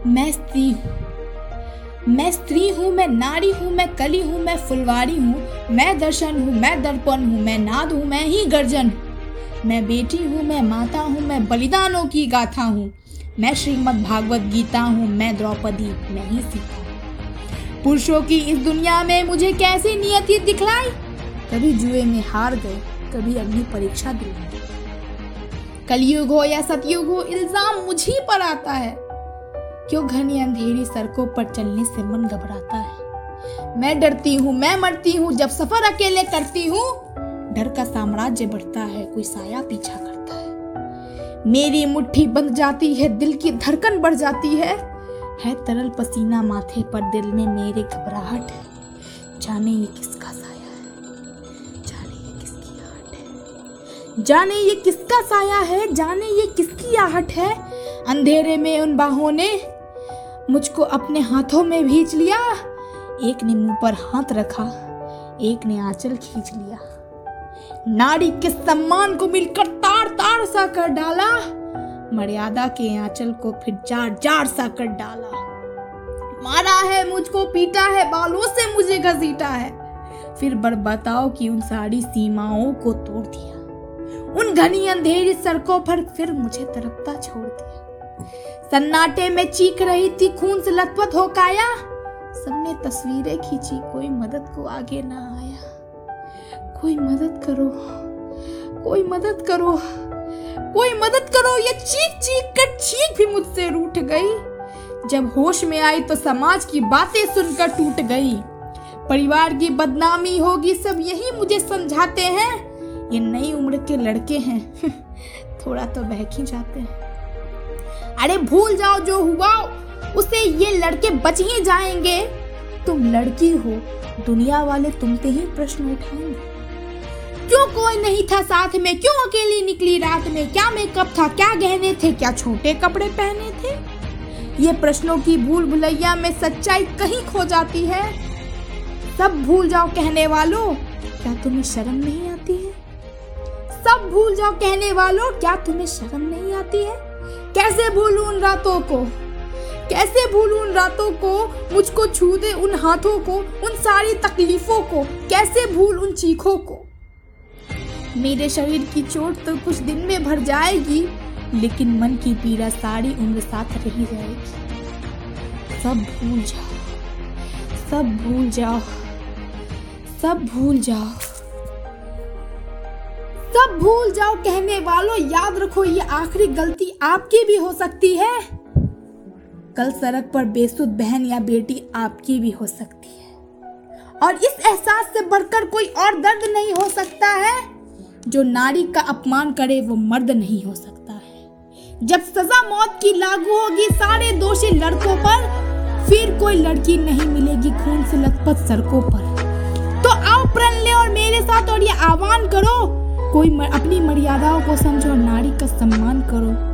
मैं स्त्री हूँ, मैं नारी हूँ, मैं कली हूँ, मैं फुलवारी हूँ, मैं दर्शन हूँ, मैं दर्पण हूँ, मैं नाद हूँ, मैं ही गर्जन हूँ। मैं बेटी हूँ, मैं माता हूँ, मैं बलिदानों की गाथा हूँ। मैं श्रीमद् भागवत गीता हूँ, मैं द्रौपदी, मैं ही सीता हूँ। पुरुषों की इस दुनिया में मुझे कैसी नियति दिखलाई। कभी जुए में हार गए, कभी अग्नि परीक्षा दिलाई। कलयुग हो या सतयुग हो, इल्जाम मुझी पर आता है। क्यों घनी अंधेरी सड़कों पर चलने से मन घबराता है। मैं डरती हूँ, मैं मरती हूँ, जब सफर अकेले करती हूँ। डर का साम्राज्य बढ़ता है, कोई साया पीछा करता है। मेरी मुट्ठी बंध जाती है, दिल की धड़कन बढ़ जाती है तरल पसीना माथे पर, दिल में मेरे घबराहट है। जाने ये किसका साया है, जाने ये किसकी आहट है। जाने ये किसका साया है, जाने ये किसकी आहट है। अंधेरे में उन बाहों ने मुझको अपने हाथों में भींच लिया। एक ने मुंह पर हाथ रखा, एक ने आंचल खींच लिया। नारी के सम्मान को मिलकर तार तार सा कर डाला। मर्यादा के आंचल को फिर जार जार सा कर डाला। मारा है मुझको, पीटा है, बालों से मुझे घसीटा है। फिर बर्बताओं की उन सारी सीमाओं को तोड़ दिया। उन घनी अंधेरी सड़कों पर फिर मुझे तड़पता छोड़ दिया। सन्नाटे में चीख रही थी, खून से लथपथ हो काया। सबने तस्वीरें खींची, कोई मदद को आगे ना आया। कोई मदद करो, कोई मदद करो, कोई मदद करो। ये चीख चीख कर चीख भी मुझसे रूठ गई। जब होश में आई तो समाज की बातें सुनकर टूट गई। परिवार की बदनामी होगी, सब यही मुझे समझाते हैं। ये नई उम्र के लड़के हैं, थोड़ा तो बहक ही जाते हैं। अरे भूल जाओ जो हुआ, उसे ये लड़के बच ही जाएंगे। तुम लड़की हो, दुनिया वाले तुम पे ही प्रश्न उठाएंगे। क्यों कोई नहीं था साथ में, क्यों अकेली निकली रात में। क्या मेकअप था, क्या गहने थे, क्या छोटे कपड़े पहने थे। ये प्रश्नों की भूल भुलैया में सच्चाई कहीं खो जाती है। सब भूल जाओ कहने वालों, क्या तुम्हें शर्म नहीं आती है। सब भूल जाओ कहने वालों, क्या तुम्हें शर्म नहीं आती है। कैसे भूलूं उन रातों को, कैसे भूलूं उन रातों को। मुझको छू दे उन हाथों को, उन सारी तकलीफों को। कैसे भूल उन चीखों को। मेरे शरीर की चोट तो कुछ दिन में भर जाएगी, लेकिन मन की पीड़ा सारी उम्र साथ रही जाएगी। सब भूल जाओ, सब भूल जाओ, सब भूल जाओ, सब भूल जाओ कहने वालों। याद रखो ये आखिरी गलती आपकी भी हो सकती है। कल सड़क पर बेसुध बहन या बेटी आपकी भी हो सकती है। और इस एहसास से बढ़कर कोई और दर्द नहीं हो सकता है। जो नारी का अपमान करे वो मर्द नहीं हो सकता है। जब सजा मौत की लागू होगी सारे दोषी लड़कों पर, फिर कोई लड़की नहीं मिलेगी खून से लथपथ सड़कों पर। तो आओ प्रण ले और मेरे साथ और ये आह्वान करो, कोई अपनी मर्यादाओं को समझो, नारी का सम्मान करो।